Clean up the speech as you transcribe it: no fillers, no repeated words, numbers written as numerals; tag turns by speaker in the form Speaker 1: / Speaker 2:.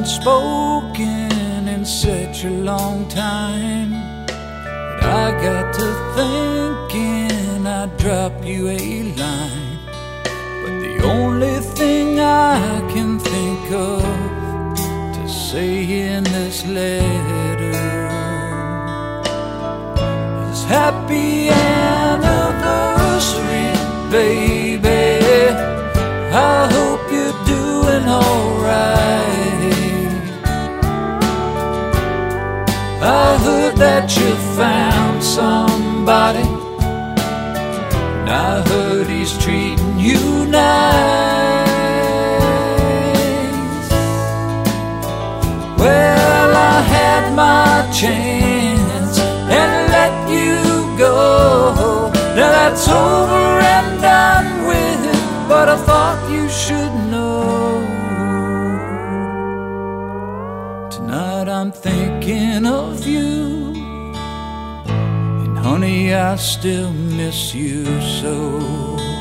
Speaker 1: haven't spoken in such a long time, but I got to thinking I'd drop you a line. But the only thing I can think of to say in this letter is happy anniversary, baby. I hope you're doing alright. I heard that you found somebody, and I heard he's treating you nice. Well, I had my chance and let you go. Now that's over and done with, but I thought you should know. Tonight I'm thinking of you, and honey, I still miss you so.